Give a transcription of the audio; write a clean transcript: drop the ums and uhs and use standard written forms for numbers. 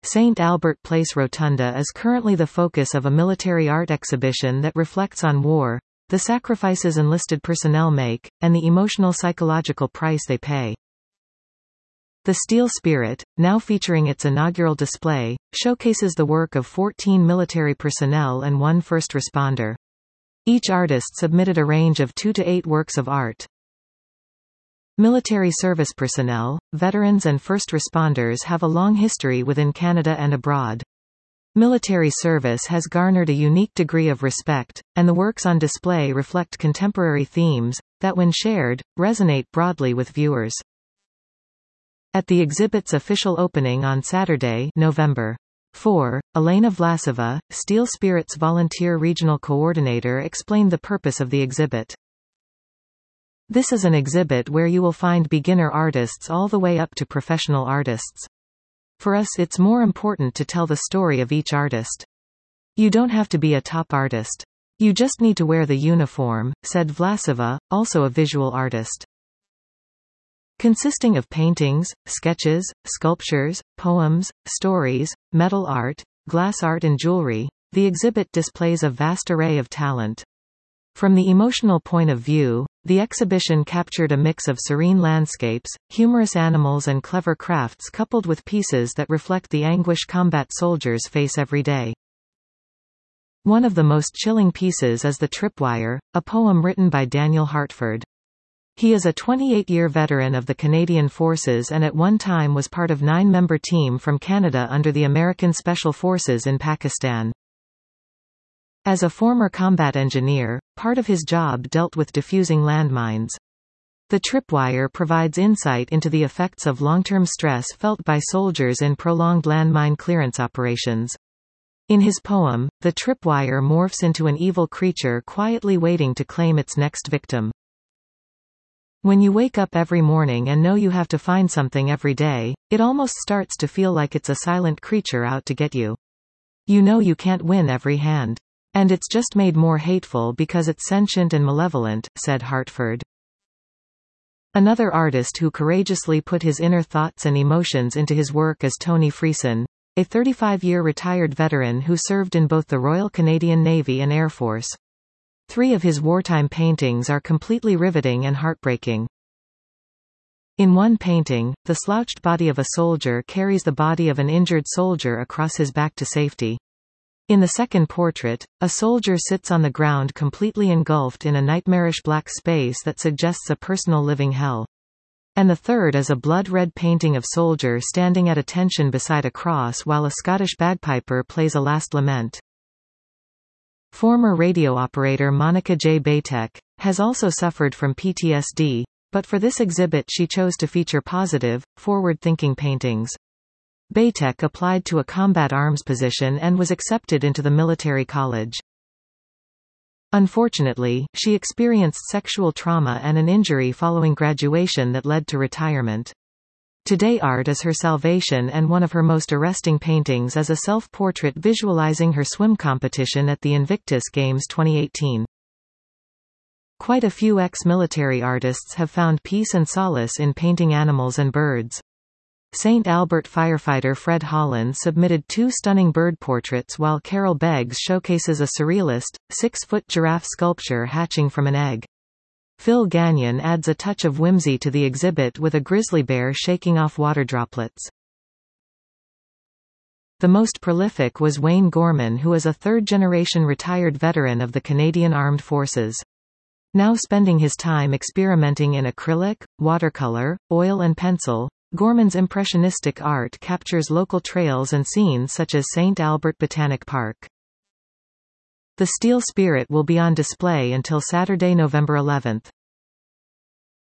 St. Albert Place Rotunda is currently the focus of a military art exhibition that reflects on war, the sacrifices enlisted personnel make, and the emotional psychological price they pay. The Steel Spirit, now featuring its inaugural display, showcases the work of 14 military personnel and 1 first responder. Each artist submitted a range of 2 to 8 works of art. Military service personnel, veterans and first responders have a long history within Canada and abroad. Military service has garnered a unique degree of respect, and the works on display reflect contemporary themes that, when shared, resonate broadly with viewers. At the exhibit's official opening on Saturday, November 4, Elena Vlasova, Steel Spirit's volunteer regional coordinator, explained the purpose of the exhibit. This is an exhibit where you will find beginner artists all the way up to professional artists. For us, it's more important to tell the story of each artist. You don't have to be a top artist. You just need to wear the uniform, said Vlasova, also a visual artist. Consisting of paintings, sketches, sculptures, poems, stories, metal art, glass art and jewelry, the exhibit displays a vast array of talent. From the emotional point of view, the exhibition captured a mix of serene landscapes, humorous animals and clever crafts coupled with pieces that reflect the anguish combat soldiers face every day. One of the most chilling pieces is The Tripwire, a poem written by Daniel Hartford. He is a 28-year veteran of the Canadian Forces and at one time was part of a 9-member team from Canada under the American Special Forces in Pakistan. As a former combat engineer, part of his job dealt with defusing landmines. The Tripwire provides insight into the effects of long-term stress felt by soldiers in prolonged landmine clearance operations. In his poem, the Tripwire morphs into an evil creature quietly waiting to claim its next victim. When you wake up every morning and know you have to find something every day, it almost starts to feel like it's a silent creature out to get you. You know you can't win every hand. And it's just made more hateful because it's sentient and malevolent, said Hartford. Another artist who courageously put his inner thoughts and emotions into his work is Tony Freeson, a 35-year retired veteran who served in both the Royal Canadian Navy and Air Force. 3 of his wartime paintings are completely riveting and heartbreaking. In one painting, the slouched body of a soldier carries the body of an injured soldier across his back to safety. In the second portrait, a soldier sits on the ground completely engulfed in a nightmarish black space that suggests a personal living hell. And the third is a blood-red painting of soldier standing at attention beside a cross while a Scottish bagpiper plays a last lament. Former radio operator Monica J. Baytek has also suffered from PTSD, but for this exhibit she chose to feature positive, forward-thinking paintings. Baytek applied to a combat arms position and was accepted into the military college. Unfortunately, she experienced sexual trauma and an injury following graduation that led to retirement. Today art is her salvation, and one of her most arresting paintings is a self-portrait visualizing her swim competition at the Invictus Games 2018. Quite a few ex-military artists have found peace and solace in painting animals and birds. St. Albert firefighter Fred Holland submitted 2 stunning bird portraits while Carol Beggs showcases a surrealist, 6-foot giraffe sculpture hatching from an egg. Phil Gagnon adds a touch of whimsy to the exhibit with a grizzly bear shaking off water droplets. The most prolific was Wayne Gorman, who is a 3rd-generation retired veteran of the Canadian Armed Forces. Now spending his time experimenting in acrylic, watercolor, oil and pencil, Gorman's impressionistic art captures local trails and scenes such as St. Albert Botanic Park. The Steel Spirit will be on display until Saturday, November 11.